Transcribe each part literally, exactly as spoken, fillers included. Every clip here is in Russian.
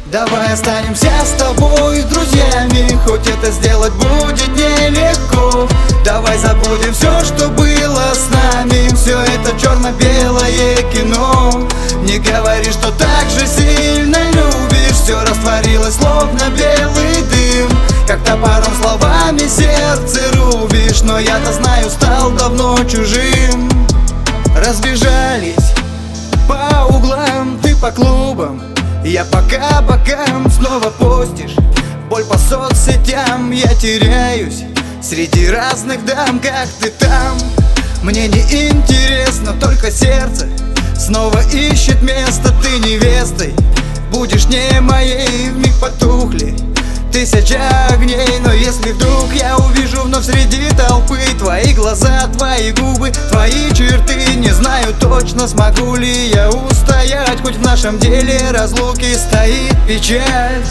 Давай останемся с тобой друзьями, хоть это сделать будет нелегко. Давай забудем все, что было с нами, все это черно-белое кино. Не говори, что так же сильно любишь, все растворилось словно белый дым. Как топором словами сердце рубишь, но я-то знаю, стал давно чужим. Разбежались по углам, ты по клубам, я пока бокам. Снова постишь боль по соцсетям, я теряюсь среди разных дам. Как ты там? Мне не интересно, только сердце снова ищет место. Ты невестой будешь не моей, вмиг потухли тысяча огней. Но если вдруг я увижу вновь среди толпы твои глаза, твои губы, твои черты, не знаю точно, смогу ли я устоять, хоть в нашем деле разлуки стоит печаль.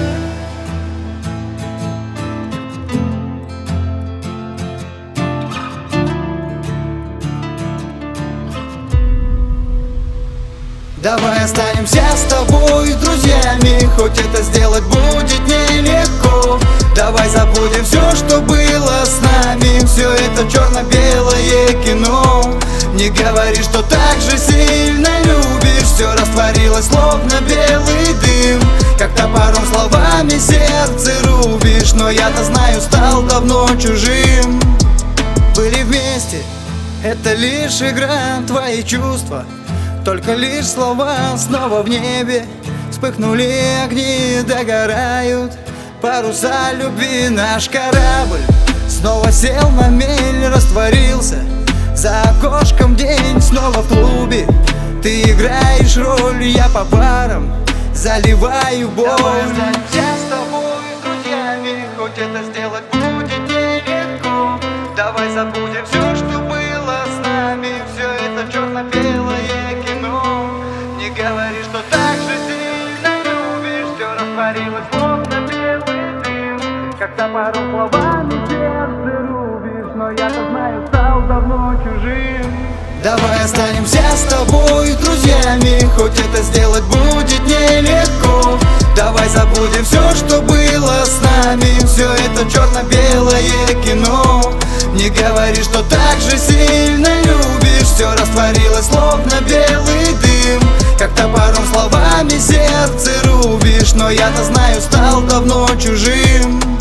Давай останемся с тобой друзьями, хоть это сделать будет нелегко. Давай забудем все, что было с нами, все это черно-белое кино. Не говори, что так же сильно любишь, все растворилось словно белый дым. Как топором словами сердце рубишь, но я-то знаю, стал давно чужим. Были вместе, это лишь игра, твои чувства только лишь слова. Снова в небе вспыхнули огни, догорают паруса любви. Наш корабль снова сел на мель, растворился за окошком день. Снова в клубе ты играешь роль, я по барам заливаю боль. Давай останемся с тобой друзьями, хоть это сделать будет нелегко. Давай забудем все, что было с нами, все это черно-белое кино. Не говори, что так же сильно любишь, все растворилось словно белый дым. Как топором словами сердце рубишь, но я-то знаю, стал давно чужим. Давай останемся с тобой друзьями, хоть это сделать будет нелегко. Давай забудем все, что было с нами, все это черно-белое кино. Не говори, что так же сильно любишь, все растворилось словно белый дым. Как топором словами сердце рубишь, но я-то знаю, стал давно чужим.